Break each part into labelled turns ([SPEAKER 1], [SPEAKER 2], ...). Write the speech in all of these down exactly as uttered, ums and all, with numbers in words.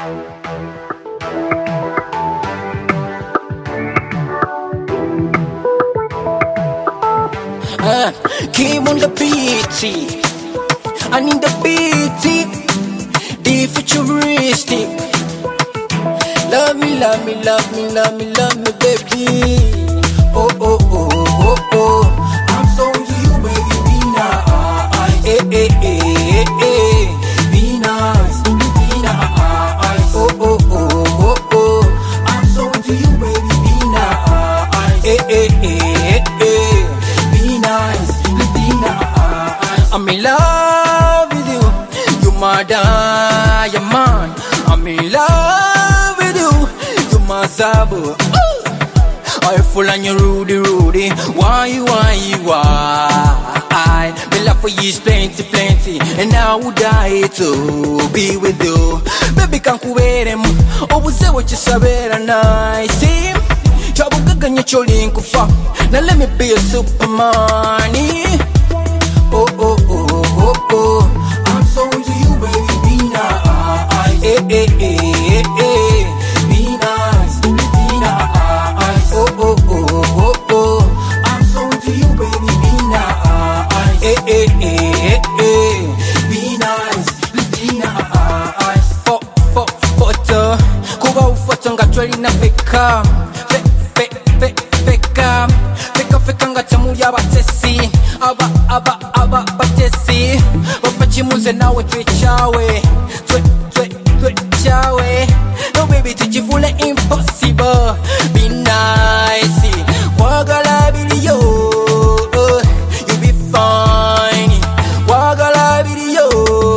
[SPEAKER 1] Uh, came on the beat, I need the beat, the futuristic. Love me, love me, love me, love me, love me, baby. Oh, oh, oh, oh, oh. I'm so into you, baby, be nice. Eh, eh, eh, eh, eh. Be nice, be nice. Oh, oh, oh, oh, oh. I'm so into you, baby, be nice. Eh, eh, eh, eh. Be nice, be nice. I'm in love with you. You my diamond. I'm in love with you. You my zabu. I full on your Rudy, Rudy. Why, why, why? My love for you is plenty, plenty. And I would die to be with you. Baby, can't wait him. Oh, say what you say, better nice. See? Trouble gaga nye choli nkufa. Now let me be a superman. Oh, oh, oh, oh, oh. I'm so into you, baby, be nice. Eh, eh, eh, eh, eh. Be nice, be nice. Oh, oh, oh, oh, oh. I'm so into you, baby, be nice. Eh, eh, eh, eh, eh. Be nice, be nice. Fo, fo, photo. Kuba ufoto nga tweli na feka. Fe, fe, fe, feka. Feka, feka nga temuli abatesi. Aba, aba, aba, batesi. Wafachimuze nawe twechawe. Twe, twe, twechawe. No baby, tujifule impossible. Be nice. Wagala video. You be fine. Wagala video.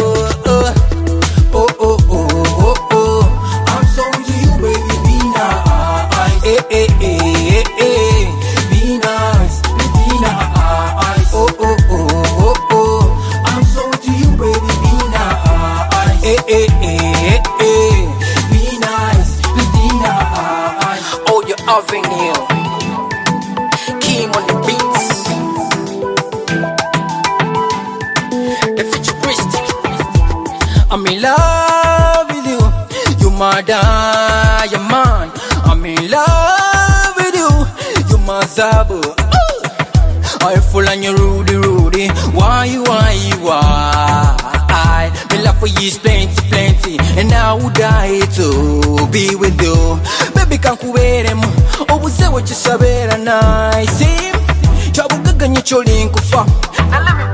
[SPEAKER 1] Oh, oh, oh, oh, oh. I'm so into you, baby, be nice. Eh, eh, eh, eh, eh. Be nice, be nice. Oh, oh, oh, oh, oh. I'm so into you, baby, be nice. Eh, eh, eh, eh, eh. Be nice, be nice. Oh, your avenue. King on the beats. The futuristic. I'm in love with you. You my diamond. I'm in love with you. You my zabu. I full on your Rudy, Rudy. Why, why, why? My love for you is plenty, plenty. And I would die to be with you. Baby, can't wait him. Oh, say what you say, better nice. See? Trouble gaga nye choli nkufa. Now let me